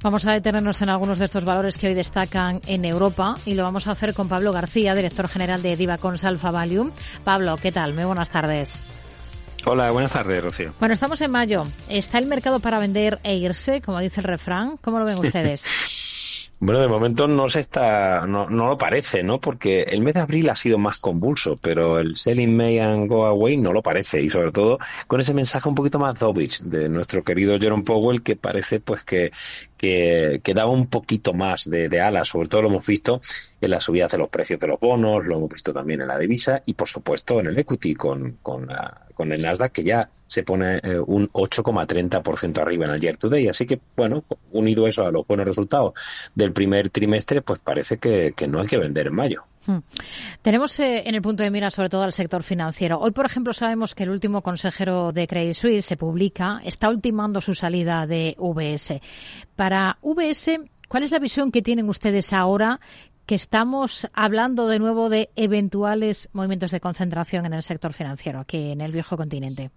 Vamos a detenernos en algunos de estos valores que hoy destacan en Europa y lo vamos a hacer con Pablo García, director general de Divacons Alpha Value. Pablo, ¿qué tal? Muy buenas tardes. Hola, buenas tardes, Rocío. Bueno, estamos en mayo. ¿Está el mercado para vender e irse, como dice el refrán? ¿Cómo lo ven ustedes? Bueno, de momento no lo parece, ¿no? Porque el mes de abril ha sido más convulso, pero el Selling May and Go Away no lo parece, y sobre todo con ese mensaje un poquito más dovish de nuestro querido Jerome Powell, que parece pues que daba un poquito más de alas. Sobre todo lo hemos visto en la subida de los precios de los bonos, lo hemos visto también en la divisa y por supuesto en el equity con el Nasdaq, que ya se pone un 8,30% arriba en el year to day. Así que, bueno, unido eso a los buenos resultados del primer trimestre, pues parece que no hay que vender en mayo. Tenemos en el punto de mira sobre todo al sector financiero. Hoy, por ejemplo, sabemos que el último consejero de Credit Suisse está ultimando su salida de UBS. Para UBS, ¿cuál es la visión que tienen ustedes ahora que estamos hablando de nuevo de eventuales movimientos de concentración en el sector financiero aquí en el viejo continente?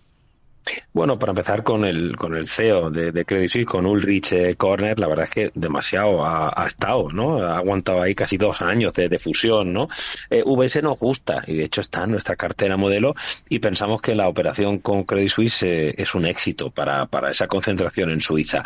Bueno, para empezar con el CEO de Credit Suisse, con Ulrich Körner, la verdad es que demasiado ha estado, ¿no? Ha aguantado ahí casi 2 años de fusión, ¿no? UBS nos gusta y de hecho está en nuestra cartera modelo y pensamos que la operación con Credit Suisse es un éxito para esa concentración en Suiza.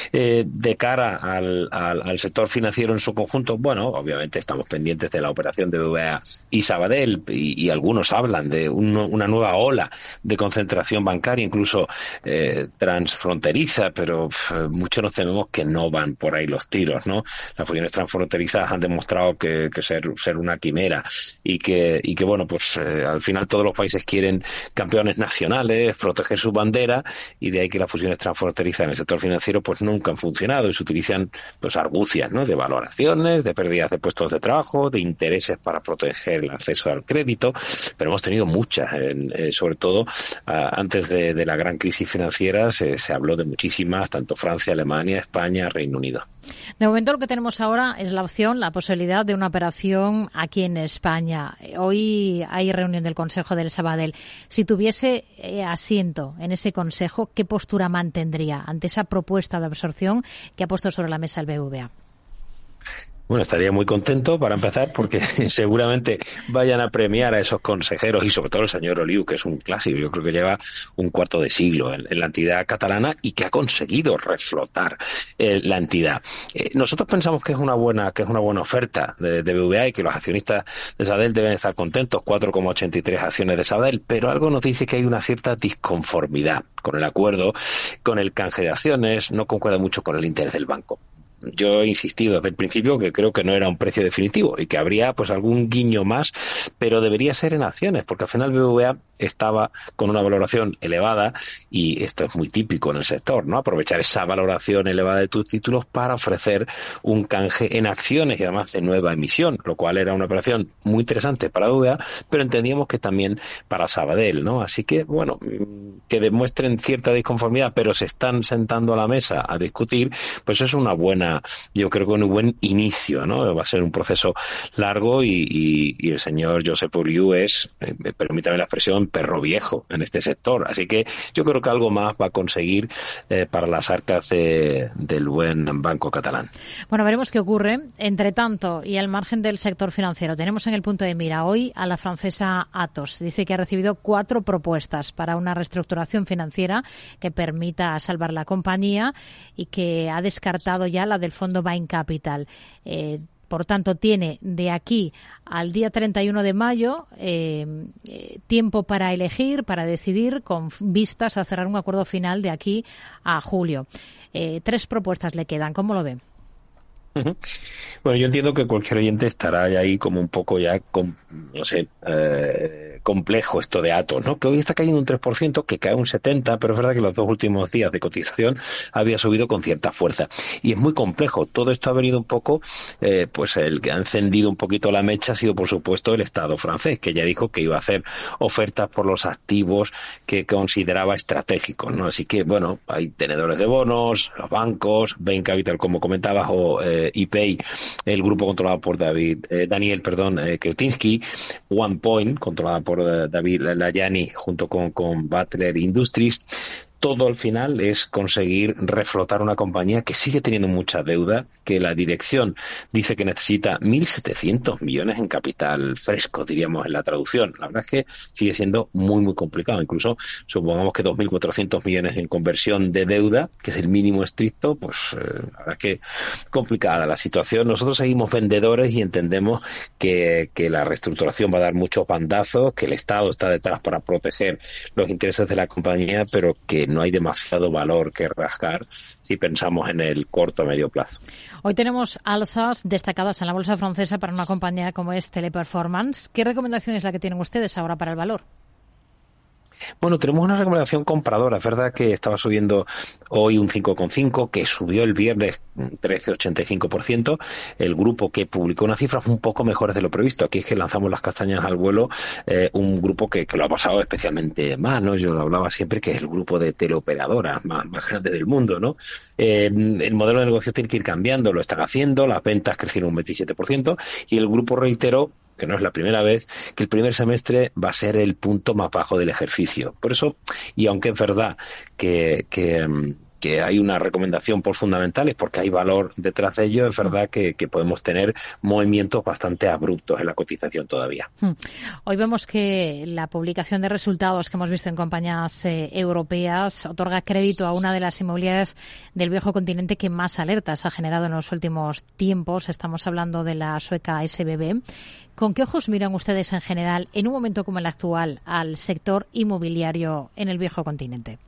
De cara al sector financiero en su conjunto, bueno, obviamente estamos pendientes de la operación de BBVA y Sabadell y algunos hablan de una nueva ola de concentración bancaria, incluso transfronteriza, pero muchos nos tememos que no van por ahí los tiros, ¿no? Las fusiones transfronterizas han demostrado que ser una quimera y que bueno, pues al final todos los países quieren campeones nacionales, proteger su bandera, y de ahí que las fusiones transfronterizas en el sector financiero pues nunca han funcionado y se utilizan pues argucias, ¿no? De valoraciones, de pérdidas de puestos de trabajo, de intereses para proteger el acceso al crédito, pero hemos tenido muchas, sobre todo antes de la gran crisis financiera se habló de muchísimas, tanto Francia, Alemania, España, Reino Unido. De momento lo que tenemos ahora es la posibilidad de una operación aquí en España. Hoy hay reunión del Consejo del Sabadell. Si tuviese asiento en ese Consejo, ¿qué postura mantendría ante esa propuesta de absorción que ha puesto sobre la mesa el BBVA? Bueno, estaría muy contento para empezar porque seguramente vayan a premiar a esos consejeros y sobre todo el señor Oliu, que es un clásico. Yo creo que lleva un cuarto de siglo en la entidad catalana y que ha conseguido reflotar la entidad. Nosotros pensamos que es una buena oferta de BBVA y que los accionistas de Sabadell deben estar contentos, 4,83 acciones de Sabadell, pero algo nos dice que hay una cierta disconformidad con el acuerdo, con el canje de acciones, no concuerda mucho con el interés del banco. Yo he insistido desde el principio que creo que no era un precio definitivo y que habría pues algún guiño más, pero debería ser en acciones, porque al final BBVA estaba con una valoración elevada y esto es muy típico en el sector, ¿no? Aprovechar esa valoración elevada de tus títulos para ofrecer un canje en acciones y además de nueva emisión, lo cual era una operación muy interesante para BBVA, pero entendíamos que también para Sabadell, ¿no? Así que, bueno, que demuestren cierta disconformidad, pero se están sentando a la mesa a discutir, pues es yo creo que un buen inicio, ¿no? Va a ser un proceso largo y el señor Josep Oliu es, permítame la expresión, perro viejo en este sector. Así que yo creo que algo más va a conseguir para las arcas del buen banco catalán. Bueno, veremos qué ocurre. Entre tanto, y al margen del sector financiero, tenemos en el punto de mira hoy a la francesa Atos. Dice que ha recibido 4 propuestas para una reestructuración financiera que permita salvar la compañía y que ha descartado ya la del fondo Bain Capital. Por tanto, tiene de aquí al día 31 de mayo tiempo para elegir, para decidir, con vistas a cerrar un acuerdo final de aquí a julio. 3 propuestas le quedan. ¿Cómo lo ven? Bueno, yo entiendo que cualquier oyente estará ahí como un poco ya, complejo esto de Atos, ¿no? Que hoy está cayendo un 3%, que cae un 70%, pero es verdad que los 2 últimos días de cotización había subido con cierta fuerza. Y es muy complejo. Todo esto ha venido un poco, pues el que ha encendido un poquito la mecha ha sido, por supuesto, el Estado francés, que ya dijo que iba a hacer ofertas por los activos que consideraba estratégicos, ¿no? Así que, bueno, hay tenedores de bonos, los bancos, Bain Capital, como comentabas, o ePay, el grupo controlado por Daniel Kretinsky, OnePoint, controlada por David Layani, junto con Butler Industries. todo al final es conseguir reflotar una compañía que sigue teniendo mucha deuda, que la dirección dice que necesita 1.700 millones en capital fresco, diríamos en la traducción. La verdad es que sigue siendo muy, muy complicado. Incluso supongamos que 2.400 millones en conversión de deuda, que es el mínimo estricto, pues la verdad es que complicada la situación. Nosotros seguimos vendedores y entendemos que la reestructuración va a dar muchos bandazos, que el Estado está detrás para proteger los intereses de la compañía, pero que no hay demasiado valor que rascar si pensamos en el corto o medio plazo. Hoy tenemos alzas destacadas en la bolsa francesa para una compañía como es Teleperformance. ¿Qué recomendación es la que tienen ustedes ahora para el valor? Bueno, tenemos una recomendación compradora. Es verdad que estaba subiendo hoy un 5,5, que subió el viernes 13,85%. El grupo que publicó unas cifras un poco mejores de lo previsto. Aquí es que lanzamos las castañas al vuelo. Un grupo que lo ha pasado especialmente mal, ¿no? Yo lo hablaba siempre que es el grupo de teleoperadoras más grande del mundo, ¿no? El modelo de negocio tiene que ir cambiando, lo están haciendo. Las ventas crecieron un 27% y el grupo reiteró, que no es la primera vez, que el primer semestre va a ser el punto más bajo del ejercicio. Por eso, y aunque es verdad que hay una recomendación por fundamentales, porque hay valor detrás de ello, es verdad que podemos tener movimientos bastante abruptos en la cotización todavía. Hoy vemos que la publicación de resultados que hemos visto en compañías europeas otorga crédito a una de las inmobiliarias del viejo continente que más alertas ha generado en los últimos tiempos. Estamos hablando de la sueca SBB. ¿Con qué ojos miran ustedes en general, en un momento como el actual, al sector inmobiliario en el viejo continente?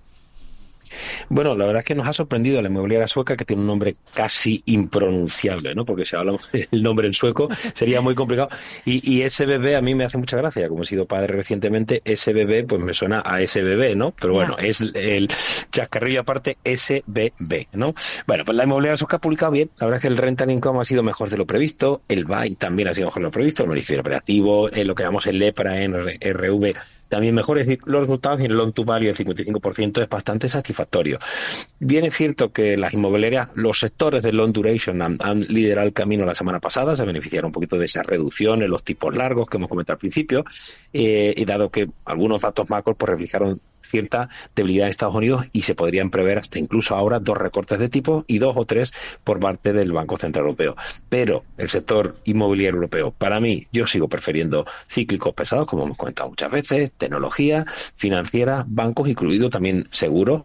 Bueno, la verdad es que nos ha sorprendido la inmobiliaria sueca, que tiene un nombre casi impronunciable, ¿no? Porque si hablamos del nombre en sueco sería muy complicado. Y SBB a mí me hace mucha gracia. Como he sido padre recientemente, SBB pues me suena a SBB, ¿no? Pero bueno, es el chascarrillo aparte, SBB, ¿no? Bueno, pues la inmobiliaria sueca ha publicado bien. La verdad es que el rental income ha sido mejor de lo previsto. El buy también ha sido mejor de lo previsto. El beneficio operativo, lo que llamamos el EPRA, NRV, también mejor. Es decir, los resultados y el loan to value del 55% es bastante satisfactorio. Bien es cierto que las inmobiliarias, los sectores de long duration han liderado el camino la semana pasada, se beneficiaron un poquito de esa reducción en los tipos largos que hemos comentado al principio, y dado que algunos datos macros pues reflejaron cierta debilidad en Estados Unidos y se podrían prever hasta incluso ahora 2 recortes de tipos y 2 o 3 por parte del Banco Central Europeo. Pero el sector inmobiliario europeo, para mí, yo sigo prefiriendo cíclicos pesados, como hemos comentado muchas veces, tecnología, financiera, bancos, incluido también seguros,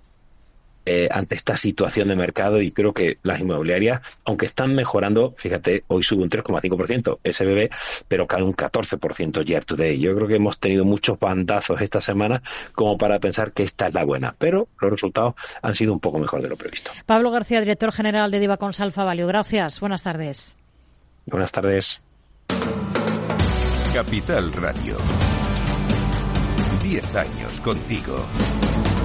ante esta situación de mercado, y creo que las inmobiliarias, aunque están mejorando, fíjate, hoy sube un 3,5% SBB, pero cae un 14% year to date. Yo creo que hemos tenido muchos bandazos esta semana como para pensar que esta es la buena, pero los resultados han sido un poco mejor de lo previsto. Pablo García, director general de Divacons Alpha Value. Gracias, buenas tardes. Buenas tardes. Capital Radio. 10 años contigo.